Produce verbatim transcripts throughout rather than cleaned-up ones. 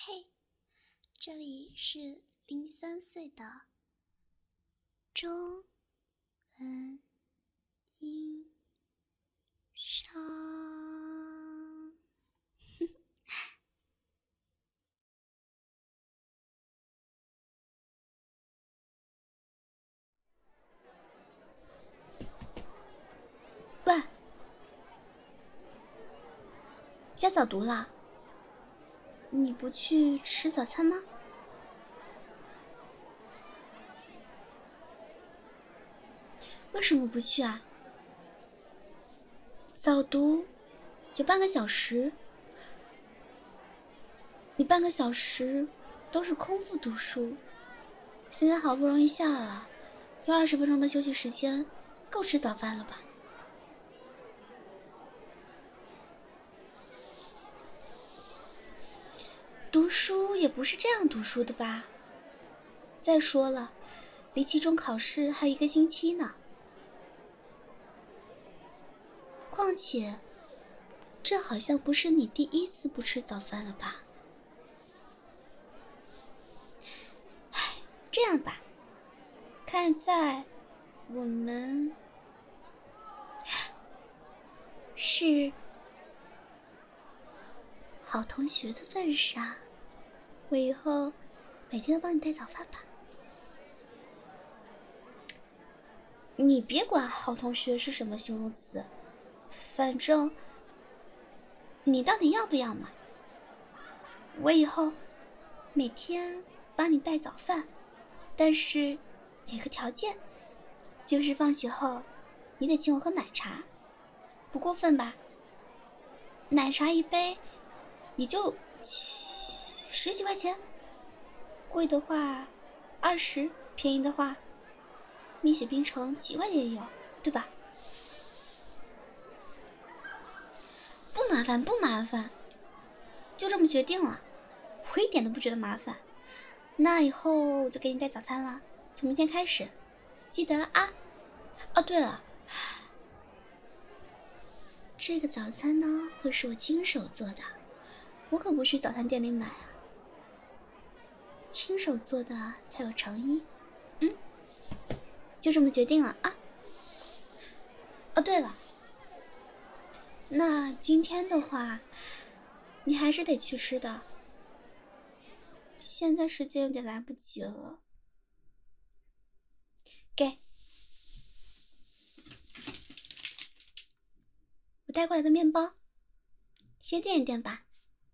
嘿，这里是零三岁的中文音商。 喂，下早读了，你不去吃早餐吗？为什么不去啊？早读有半个小时，你半个小时都是空腹读书，现在好不容易下了，有二十分钟的休息时间，够吃早饭了吧？读书也不是这样读书的吧？再说了，离期中考试还有一个星期呢。况且，这好像不是你第一次不吃早饭了吧？唉，这样吧，看在我们是好同学的份上，我以后每天都帮你带早饭吧。你别管好同学是什么形容词，反正你到底要不要嘛？我以后每天帮你带早饭，但是有个条件，就是放学后你得请我喝奶茶，不过分吧？奶茶一杯也就十几块钱，贵的话二十，便宜的话蜜雪冰城几块钱也有，对吧？不麻烦不麻烦，就这么决定了，我一点都不觉得麻烦。那以后我就给你带早餐了，从明天开始，记得了啊。哦，对了，这个早餐呢会是我亲手做的，我可不去早餐店里买啊，亲手做的才有诚意。嗯，就这么决定了啊。哦，对了，那今天的话，你还是得去吃的。现在时间有点来不及了，给我带过来的面包，先垫一垫吧。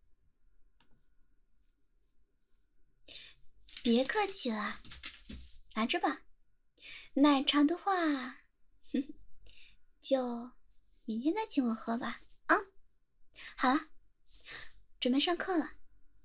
别客气了，拿着吧。奶茶的话，呵呵，就明天再请我喝吧。啊，好了，准备上课了。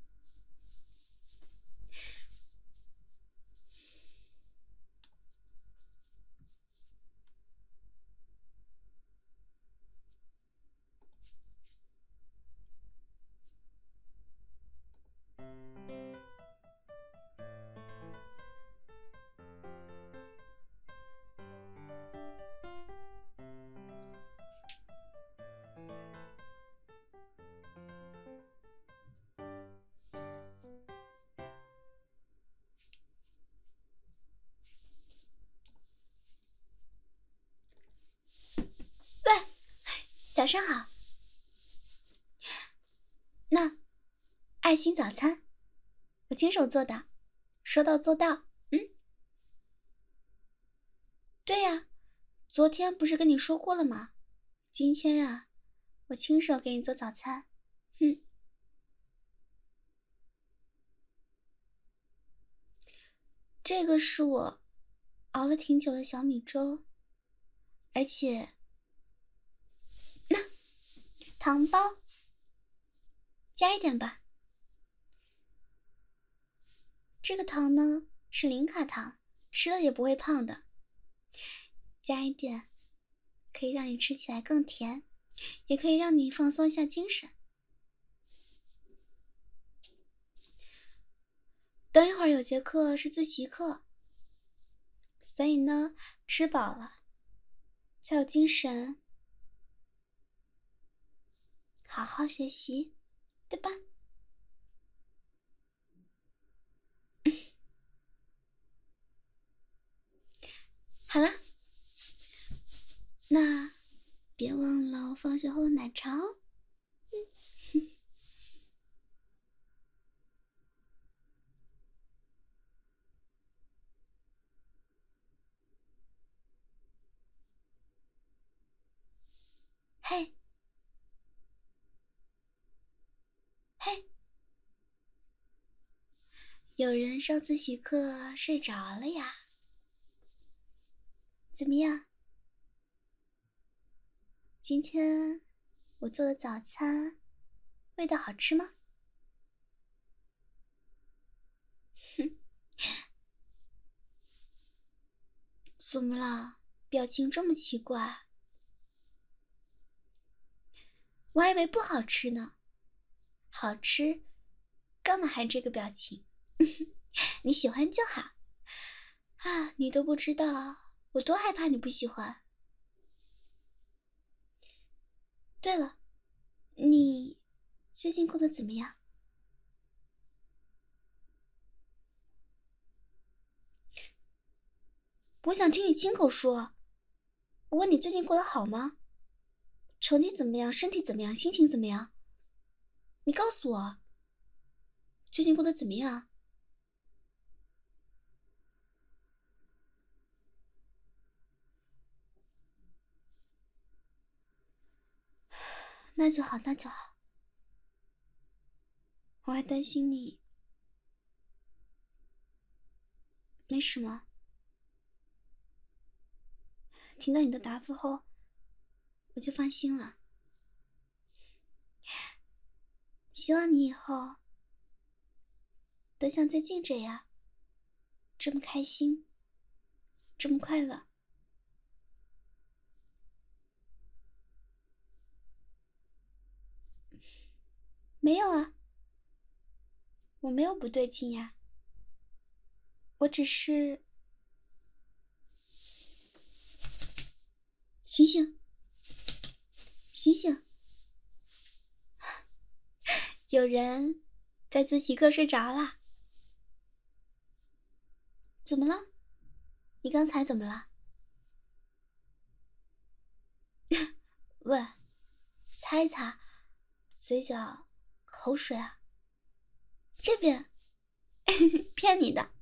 喂，早上好。那爱心早餐，我亲手做的，说到做到。嗯，对呀，昨天不是跟你说过了吗？今天呀，我亲手给你做早餐。哼，这个是我熬了挺久的小米粥，而且那糖包加一点吧。这个糖呢是零卡糖，吃了也不会胖的，加一点可以让你吃起来更甜，也可以让你放松一下精神。等一会儿有节课是自习课，所以呢，吃饱了才有精神好好学习，对吧？ 别忘了我放学后的奶茶哦。嘿，嘿，有人上自习课睡着了呀？怎么样？今天我做的早餐味道好吃吗？哼，怎么了？表情这么奇怪？我还以为不好吃呢。好吃，干嘛还这个表情？你喜欢就好。啊，你都不知道我多害怕你不喜欢。对了，你最近过得怎么样？我想听你亲口说。我问你最近过得好吗？成绩怎么样？身体怎么样？心情怎么样？你告诉我，最近过得怎么样？那就好，那就好。我还担心你。没什么。听到你的答复后，我就放心了。希望你以后都像最近这样，这么开心，这么快乐。没有啊，我没有不对劲呀，我只是……醒醒，醒醒！有人在自习课睡着了。怎么了？你刚才怎么了？喂，擦一擦，嘴角口水啊。这边，骗你的。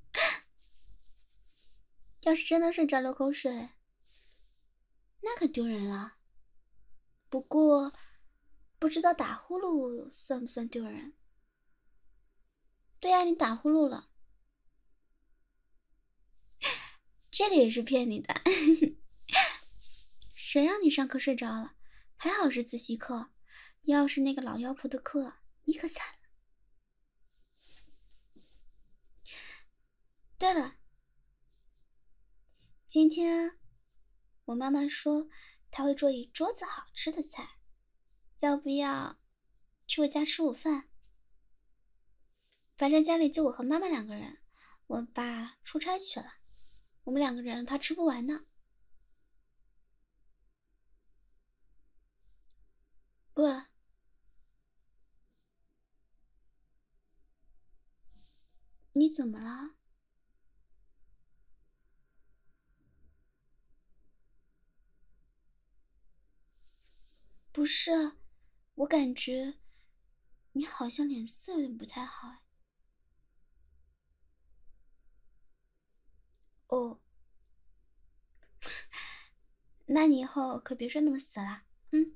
要是真的睡着流口水，那可丢人了。不过，不知道打呼噜算不算丢人？对呀，你打呼噜了。这个也是骗你的。谁让你上课睡着了？还好是自习课，要是那个老妖婆的课，你可惨了。对了，今天我妈妈说她会做一桌子好吃的菜，要不要去我家吃午饭？反正家里就我和妈妈两个人，我爸出差去了，我们两个人怕吃不完呢。不，你怎么了？不是，我感觉你好像脸色有点不太好哎。哦，那你以后可别睡那么死了，嗯。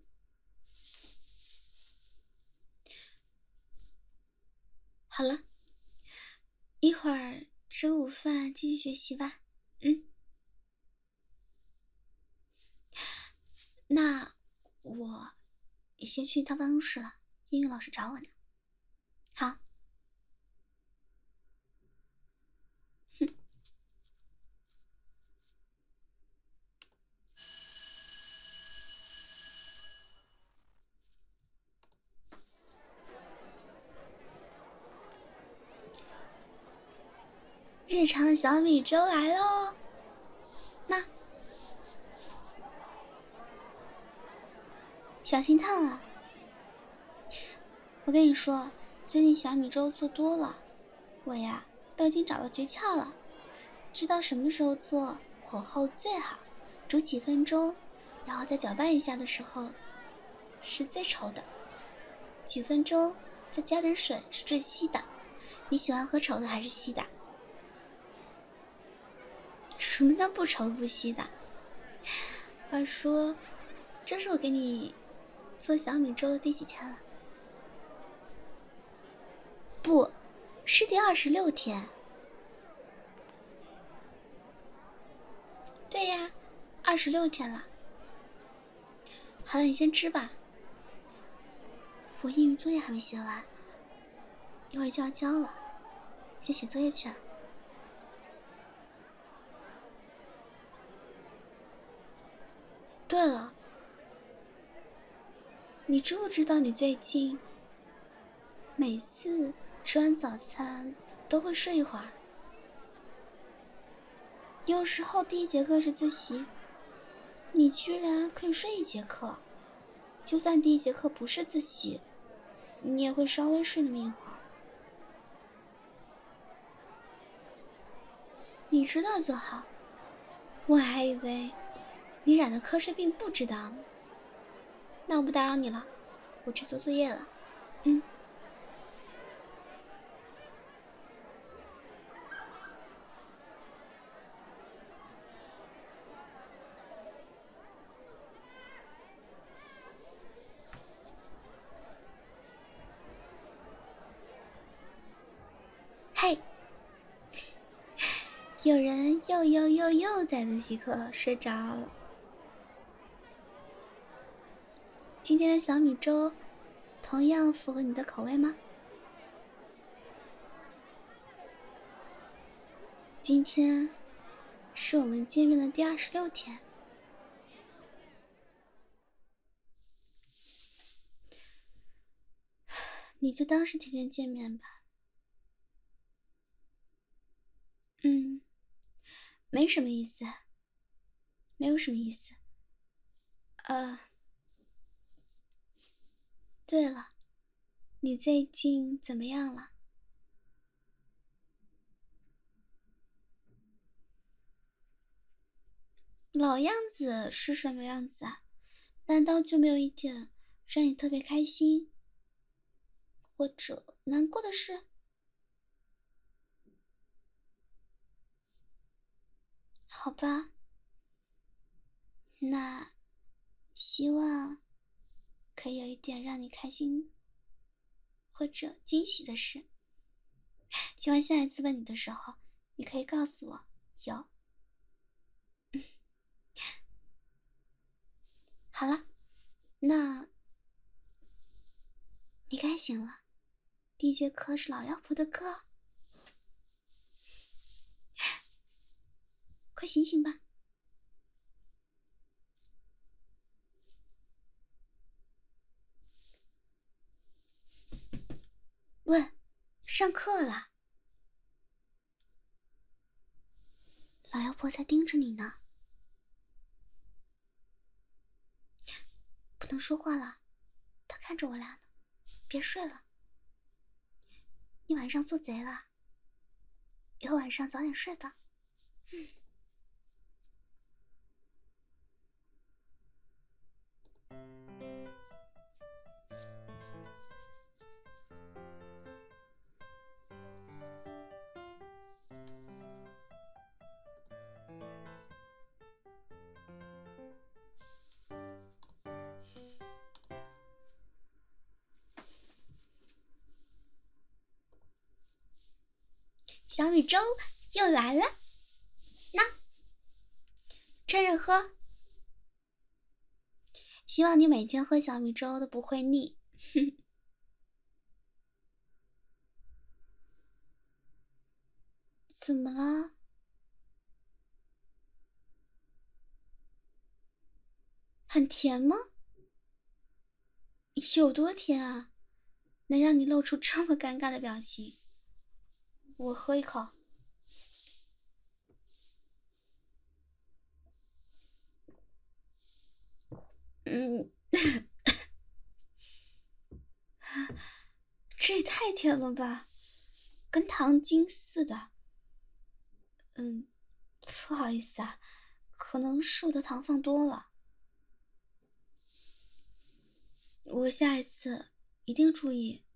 好了，一会儿吃午饭继续学习吧，嗯。那我也先去一趟办公室了，英语老师找我呢。好。哼。日常小米粥来喽！那小心烫啊！我跟你说，最近小米粥做多了，我呀都已经找到诀窍了，知道什么时候做，火候最好，煮几分钟， 然后再搅拌一下的时候是最稠的，几分钟再加点水是最稀的。你喜欢喝稠的还是稀的？什么叫不稠不稀的？话说，这是我给你做小米粥的第几天了？不，是第二十六天。对呀，二十六天了。好了，你先吃吧。我英语作业还没写完，一会儿就要交了，先写作业去了。对了，你知不知道你最近每次吃完早餐都会睡一会儿？有时候第一节课是自习，你居然可以睡一节课。就算第一节课不是自习，你也会稍微睡那么一会儿。你知道就好，我还以为你染了瞌睡病不知道呢。那我不打扰你了，我去做作业了。嗯。嘿，有人又又又又在自习课睡着了。今天的小米粥同样符合你的口味吗？今天是我们见面的第二十六天。你就当是天天见面吧。嗯，没什么意思，没有什么意思。呃，对了，你最近怎么样了？老样子是什么样子啊？难道就没有一点让你特别开心或者难过的事？好吧，那希望可以有一点让你开心或者惊喜的事。希望下一次问你的时候，你可以告诉我有。好了，那你该醒了。第一节课是老妖婆的课，快醒醒吧。喂，上课了，老妖婆在盯着你呢。不能说话了，她看着我俩呢。别睡了，你晚上做贼了，以后晚上早点睡吧。嗯。小米粥又来了，那趁热喝。希望你每天喝小米粥都不会腻。怎么了？很甜吗？有多甜啊？能让你露出这么尴尬的表情？我喝一口。嗯，这也太甜了吧，跟糖精似的。嗯，不好意思啊，可能是我的糖放多了。 我下一次一定注意。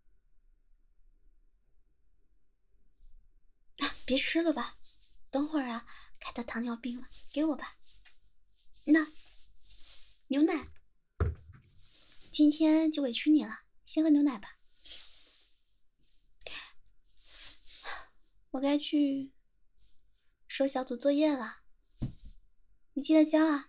啊，别吃了吧，等会儿啊，开到糖尿病了，给我吧。那牛奶，今天就委屈你了，先喝牛奶吧。我该去收小组作业了，你记得交啊。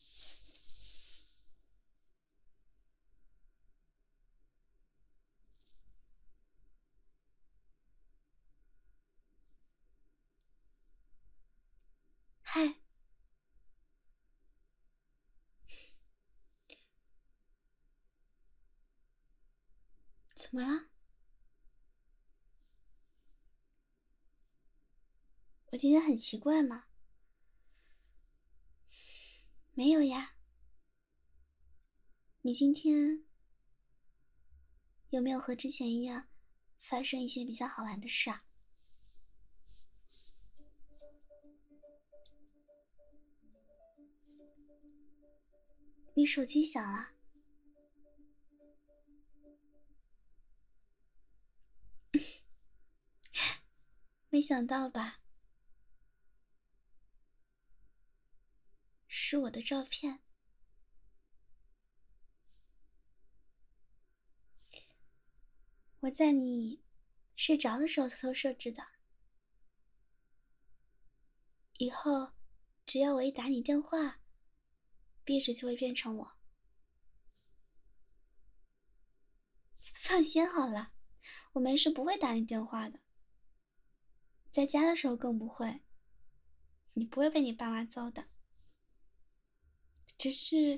嗨，怎么了？我今天很奇怪吗？没有呀。你今天有没有和之前一样发生一些比较好玩的事啊？你手机响了。没想到吧？是我的照片。我在你睡着的时候偷偷设置的。以后只要我一打你电话，壁纸就会变成我。放心好了，我没事不会打你电话的，在家的时候更不会。你不会被你爸妈揍的。只是，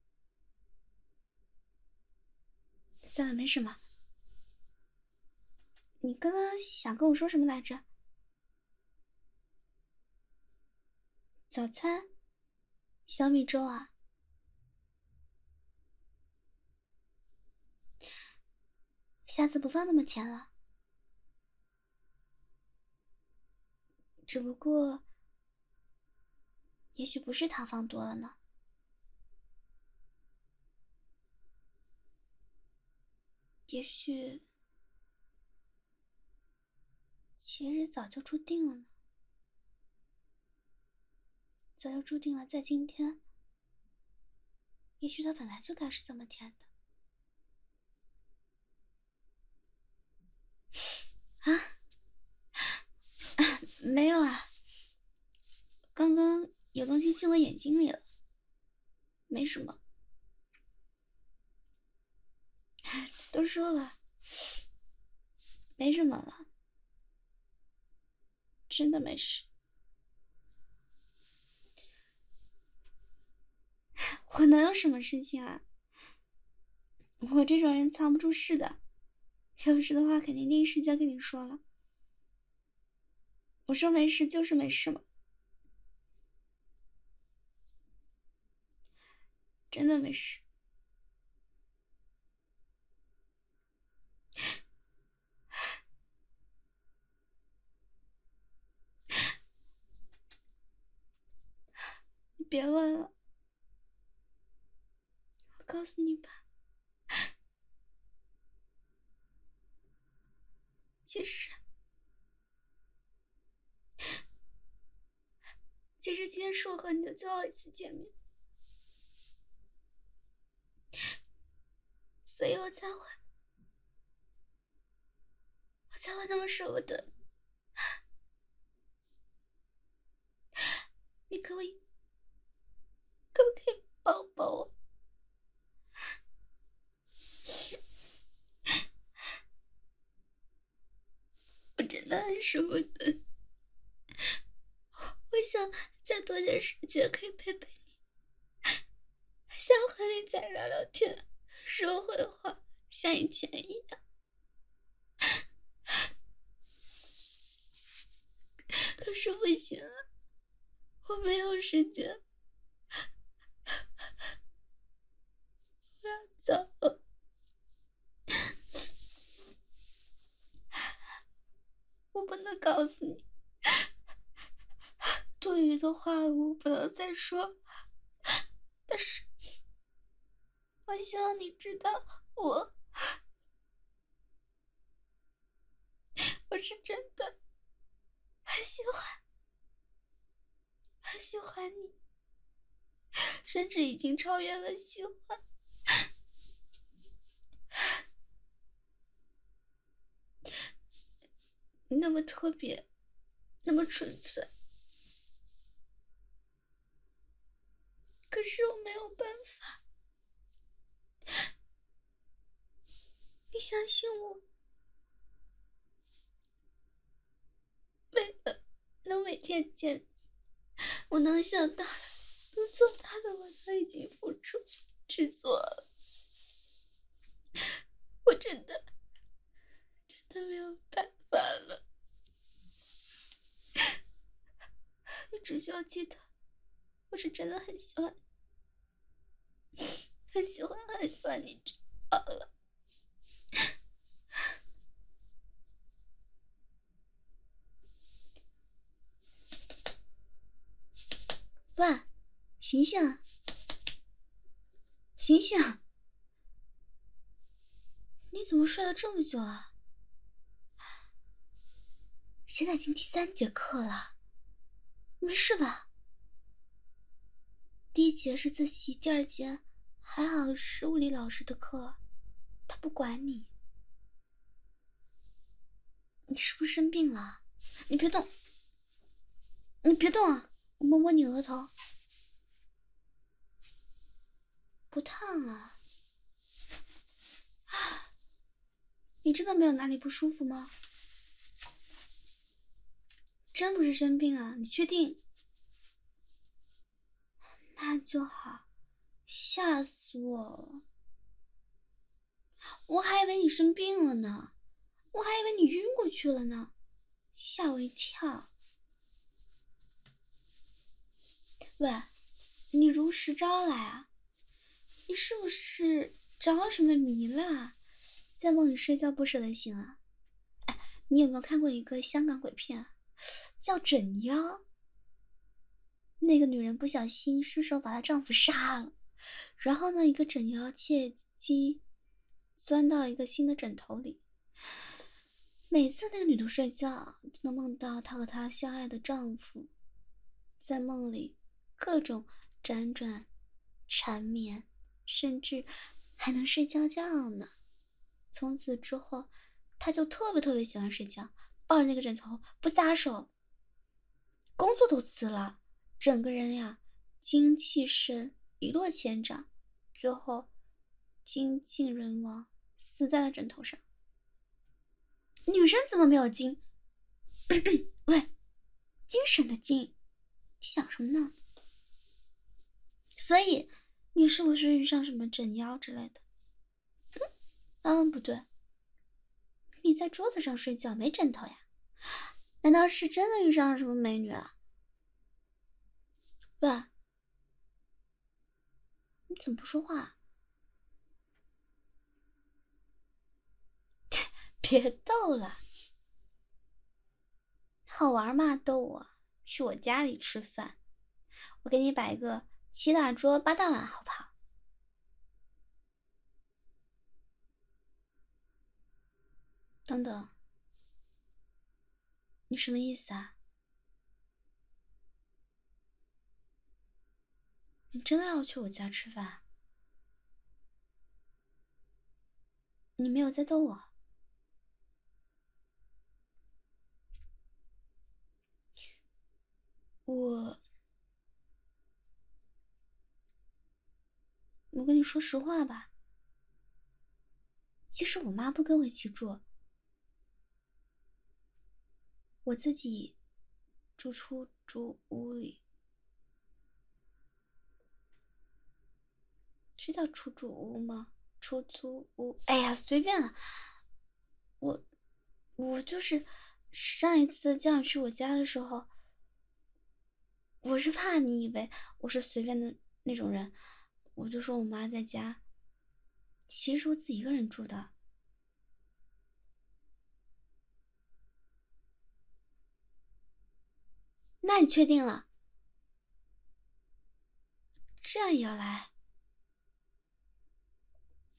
算了，没什么。你刚刚想跟我说什么来着？早餐，小米粥啊。下次不放那么甜了。只不过，也许不是糖放多了呢。也许，其实早就注定了呢。早就注定了，在今天，也许它本来就该是这么甜的。啊？没有啊，刚刚有东西进我眼睛里了，没什么。都说了，没什么了，真的没事。我能有什么事情啊？我这种人藏不住事的，有事的话肯定第一时间跟你说了。我说没事就是没事嘛，真的没事。你别问了，我告诉你吧，其实，其实今天是我和你的最后一次见面，所以我才会，我才会那么舍不得。你可不可以，可不可以抱抱我？我真的很舍不得，我想再多点时间可以陪陪你，想和你再聊聊天，说会话，像以前一样。可是不行了，我没有时间，我要走。我不能告诉你，多余的话我不能再说，但是我我希望你知道，我我是真的很喜欢，很喜欢你，甚至已经超越了喜欢。你那么特别，那么纯粹，可是我没有办法。你相信我，为了能每天见你，我能想到的，能做到的，我都已经付出去做了。我真的真的没有办法了。你只需要记得，我是真的很喜欢，很喜欢，很喜欢你就好了。喂，醒醒，醒醒！你怎么睡了这么久啊？现在已经第三节课了，没事吧？第一节是自习，第二节还好是物理老师的课，他不管你。你是不是生病了？你别动，你别动啊！我摸摸你额头，不烫啊。啊，你真的没有哪里不舒服吗？真不是生病啊？你确定？那就好，吓死我了！我还以为你生病了呢，我还以为你晕过去了呢，吓我一跳。喂，你如实招来啊？你是不是着了什么迷了？在梦里睡觉不舍得醒啊？哎，你有没有看过一个香港鬼片啊，叫《枕妖》？那个女人不小心失手把她丈夫杀了，然后呢，一个枕妖借机钻到一个新的枕头里。每次那个女的睡觉，就能梦到她和她相爱的丈夫，在梦里各种辗转缠绵，甚至还能睡觉觉呢。从此之后，她就特别特别喜欢睡觉，抱着那个枕头不撒手，工作都辞了，整个人呀精气神一落千丈，最后精尽人亡，死在了枕头上。女生怎么没有精？喂，精神的精，想什么呢？所以你是不是遇上什么枕妖之类的？嗯，不对，你在桌子上睡觉没枕头呀？难道是真的遇上了什么美女啊？喂，你怎么不说话？别逗了，好玩吗？逗我，去我家里吃饭，我给你摆个七大桌八大碗，好不好？等等，你什么意思啊？你真的要去我家吃饭？你没有在逗我？我，我跟你说实话吧，其实我妈不跟我一起住，我自己住出租屋里。是叫出租屋吗？出租屋？哎呀，随便了。我，我就是上一次叫你去我家的时候，我是怕你以为我是随便的那种人，我就说我妈在家，其实我自己一个人住的。那你确定了？这样也要来？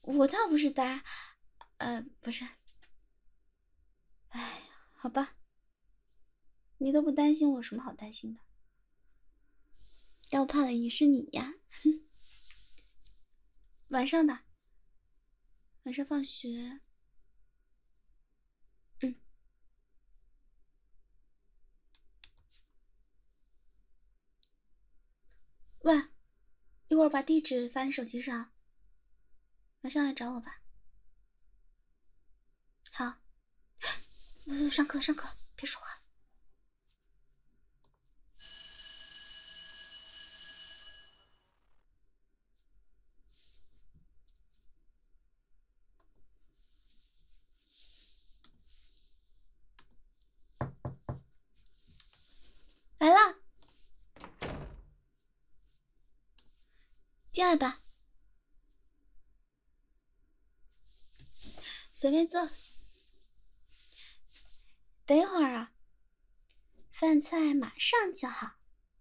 我倒不是呆，呃，不是。哎，好吧，你都不担心我，有什么好担心的？要怕的也是你呀。晚上吧，晚上放学。嗯。喂，一会儿把地址发你手机上，晚上来找我吧。好。嗯，上课上课，别说话。来了，进来吧，随便坐。等一会儿啊，饭菜马上就好。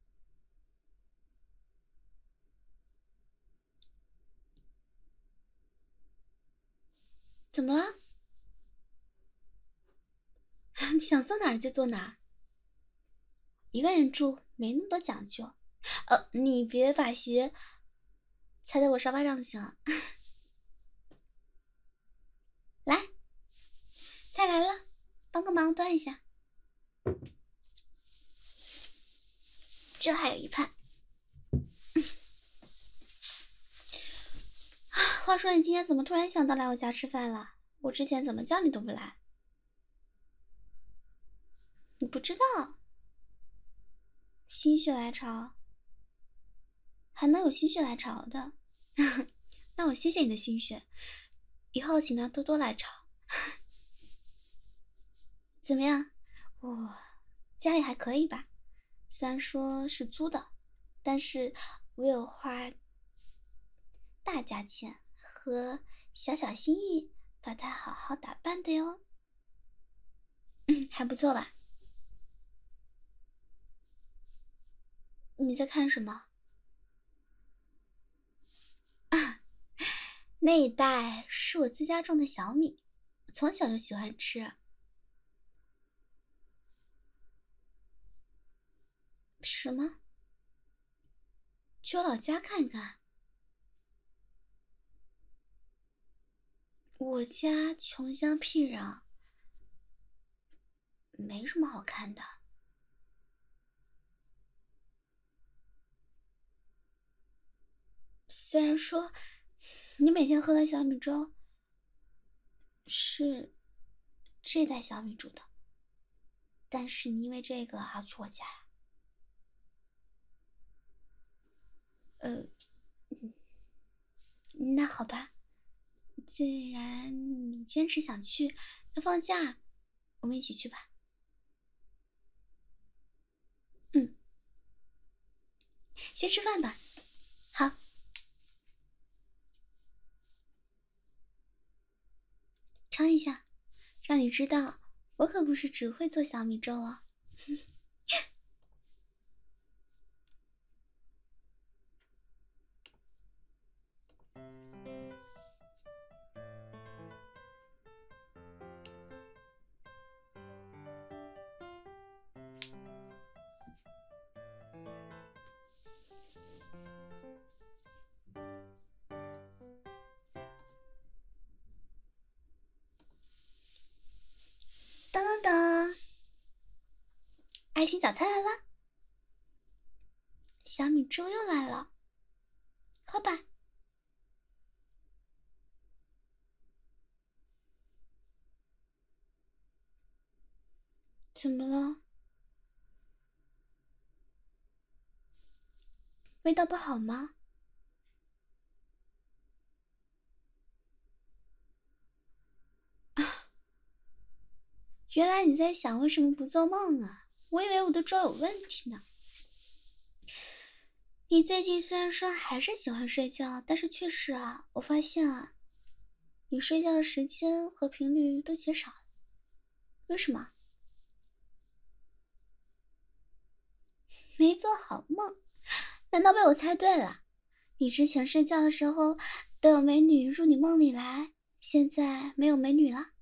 怎么了？你想坐哪儿就坐哪儿。一个人住没那么多讲究。呃，你别把鞋踩在我沙发上就行了。来，菜来了，帮个忙端一下。这还有一盘。话说你今天怎么突然想到来我家吃饭了？我之前怎么叫你都不来。你不知道？心血来潮，还能有心血来潮的？那我谢谢你的心血，以后请他多多来潮。怎么样？我家里还可以吧？虽然说是租的，但是我有花大价钱和小小心意把它好好打扮的哟。嗯，还不错吧？你在看什么？啊，那一袋是我自家种的小米，从小就喜欢吃。什么？去我老家看看？我家穷乡僻壤，没什么好看的。虽然说你每天喝的小米粥是这袋小米煮的，但是你因为这个而去我家。呃，那好吧，既然你坚持想去，那放假我们一起去吧。嗯，先吃饭吧。好，尝一下，让你知道我可不是只会做小米粥哦。噔噔噔，爱心早餐来了，小米粥又来了，喝吧。怎么了？味道不好吗？啊，原来你在想为什么不做梦啊？我以为我的粥有问题呢。你最近虽然说还是喜欢睡觉，但是确实啊，我发现啊，你睡觉的时间和频率都减少了。为什么？没做好梦？难道被我猜对了？你之前睡觉的时候都有美女入你梦里来，现在没有美女了。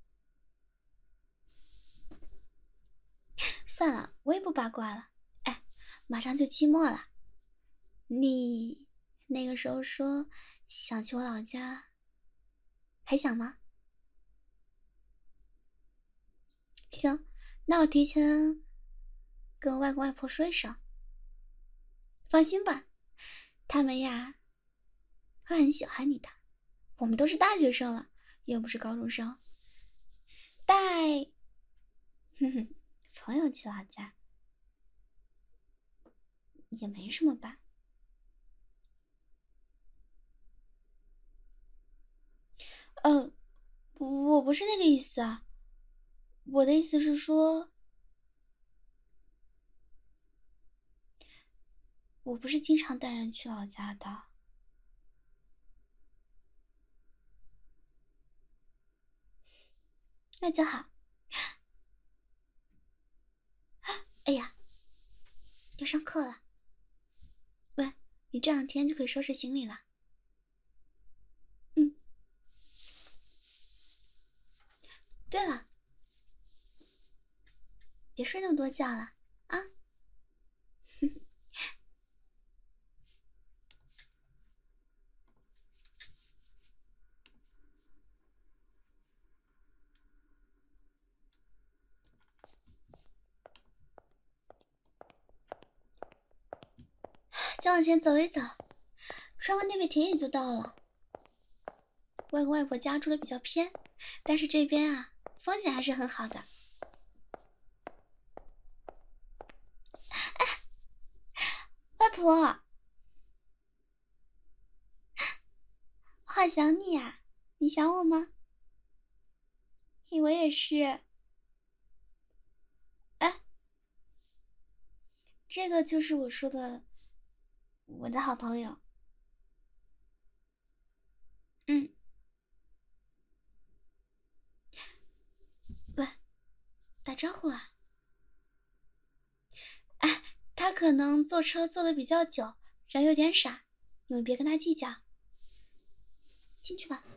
算了，我也不八卦了。哎，马上就期末了，你那个时候说想去我老家，还想吗？行，那我提前跟外公外婆说一声。放心吧，他们呀会很喜欢你的。我们都是大学生了，又不是高中生，带哼哼朋友去老家也没什么吧。呃，我不是那个意思啊，我的意思是说，我不是经常带人去老家的。那就好。哎呀，要上课了。喂，你这两天就可以收拾行李了。嗯。对了，别睡那么多觉了啊。再往前走一走，穿过那片田野就到了。外公外婆家住的比较偏，但是这边啊，风景还是很好的。哎，外婆，我好想你呀、啊，你想我吗？我也是。哎，这个就是我说的，我的好朋友。嗯。喂，打招呼啊。哎，他可能坐车坐的比较久，人有点傻，你们别跟他计较。进去吧。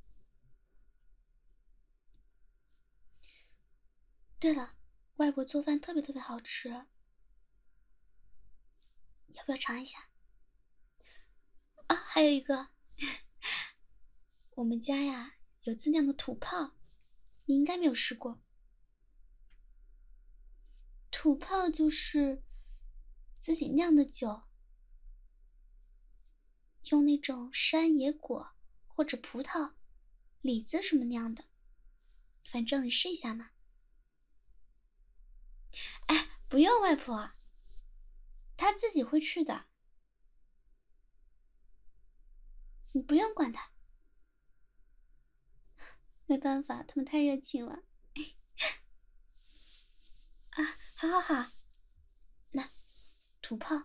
对了，外婆做饭特别特别好吃，要不要尝一下？啊，还有一个，我们家呀有自酿的土炮，你应该没有试过。土炮就是自己酿的酒，用那种山野果或者葡萄、李子什么酿的，反正你试一下嘛。哎，不用外婆，他自己会去的，你不用管他。没办法，他们太热情了。啊，好好好，那土炮，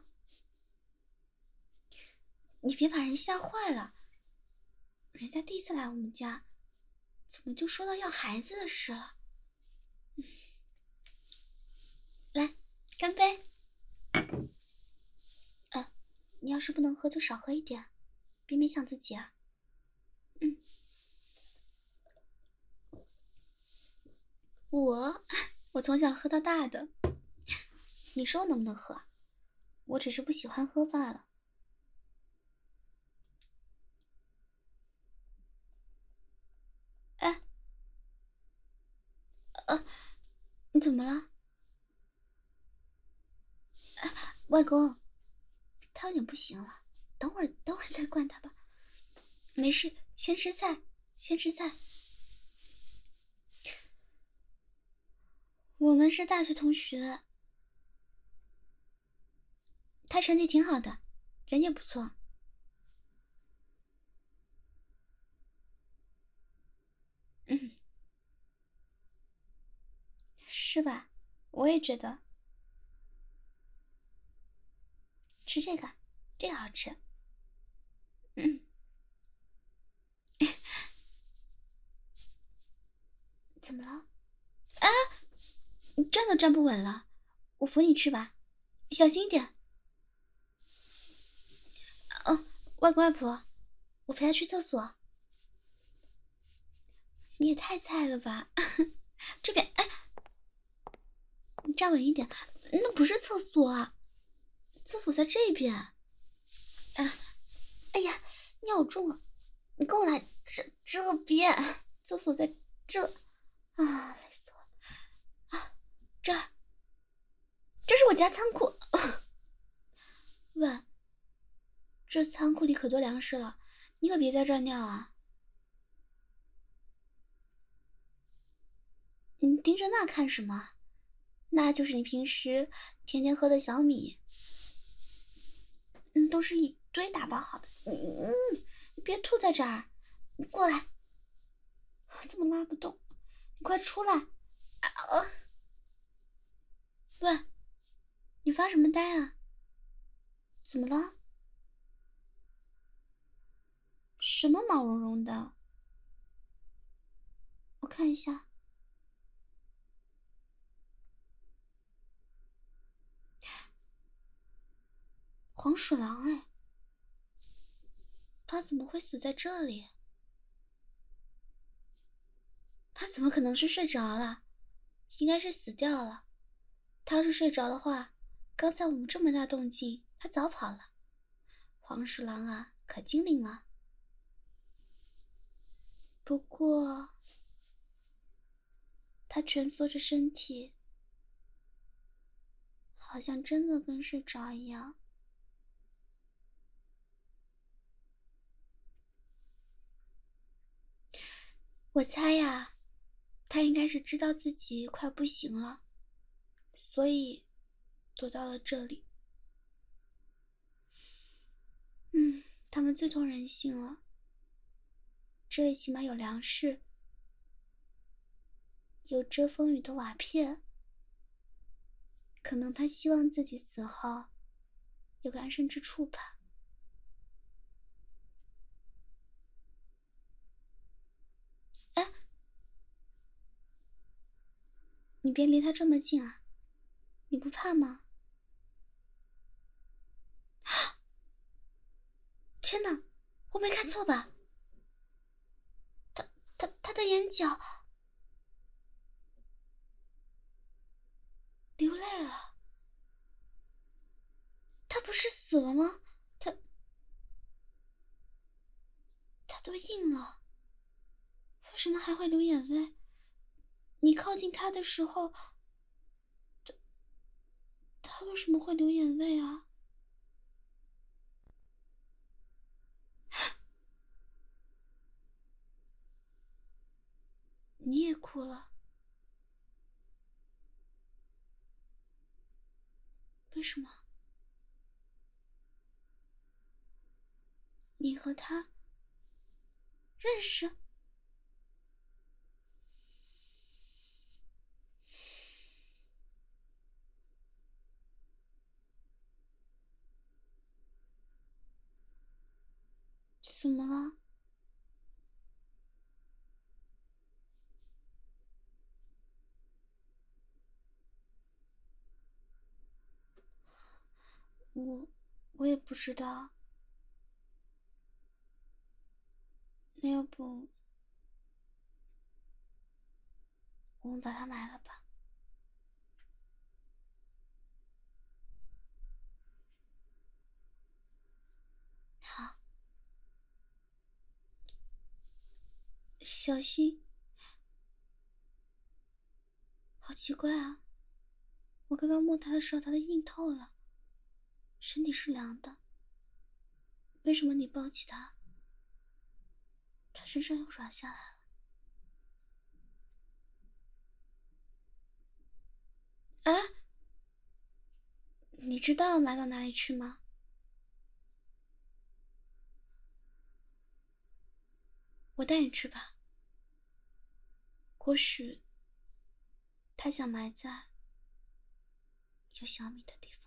你别把人吓坏了。人家第一次来我们家，怎么就说到要孩子的事了？嗯、来，干杯！呃，你要是不能喝，就少喝一点，别勉强自己啊。嗯，我我从小喝到大的，你说我能不能喝？我只是不喜欢喝罢了。哎，呃，你怎么了？哎，外公，他有点不行了，等会儿等会儿再灌他吧。没事，先吃菜，先吃菜。我们是大学同学，他成绩挺好的，人也不错。嗯，是吧？我也觉得。吃这个，这个好吃。嗯，怎么了？啊，你站都站不稳了，我扶你去吧，小心一点。哦，外公外婆， 我陪他去厕所。你也太菜了吧！这边，哎，你站稳一点，那不是厕所啊，厕所在这边。哎，哎呀，你好重啊！你跟我来这这边，厕所在这啊，累死我了啊！这儿，这是我家仓库。喂，这仓库里可多粮食了，你可别在这儿尿啊！你盯着那看什么？那就是你平时天天喝的小米，嗯，都是一堆打包好的。嗯，你别吐在这儿，你过来。怎么拉不动？你快出来！啊！喂，你发什么呆啊？怎么了？什么毛茸茸的？我看一下。黄鼠狼哎，它怎么会死在这里？它怎么可能是睡着了？应该是死掉了。它要是睡着的话，刚才我们这么大动静，它早跑了。黄鼠狼啊，可精灵了。不过，它蜷缩着身体，好像真的跟睡着一样。我猜呀，他应该是知道自己快不行了，所以躲到了这里。嗯，他们最通人性了。这里起码有粮食，有遮风雨的瓦片。可能他希望自己死后有个安身之处吧。哎，你别离他这么近啊，你不怕吗？天哪，我没看错吧？他他他的眼角流泪了。他不是死了吗？他他都硬了，为什么还会流眼泪？你靠近他的时候，他他为什么会流眼泪啊？你也哭了？为什么？你和他认识？怎么了？我我也不知道。那要不我们把它埋了吧？好，小心。好奇怪啊！我刚刚摸它的时候，它的硬透了，身体是凉的。为什么你抱起它，它身上又软下来了？哎，你知道埋到哪里去吗？我带你去吧。或许他想埋在有小米的地方。